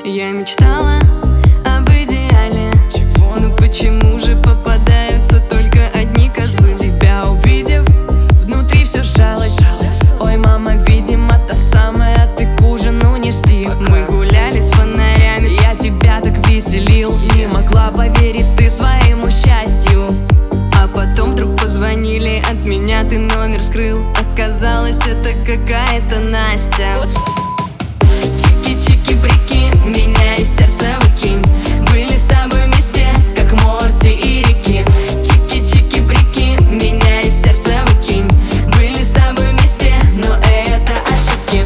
Я мечтала об идеале, но почему же попадаются только одни козлы? Тебя увидев, внутри все сжалось. Ой, мама, видимо, та самая, ты к ужину не жди. Мы гуляли с фонарями, я тебя так веселил. Не могла поверить ты своему счастью. а потом вдруг позвонили, от меня ты номер скрыл. Оказалось, это какая-то Настя. Чики-чики-брики, меня из сердца выкинь. Были с тобой вместе, как Морти и Рики. Чики-чики-брики, меня из сердца выкинь. Были с тобой вместе, но это ошибки.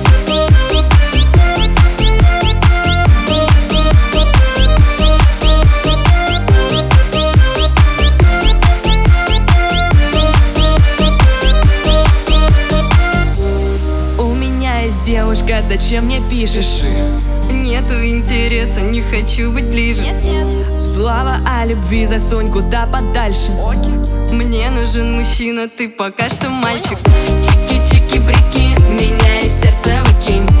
У меня есть девушка, зачем мне пишешь? Нету интереса, не хочу быть ближе. Слава о любви засунь куда подальше. Мне нужен мужчина, ты пока что мальчик. Чики-чики-брики, меня из сердца выкинь.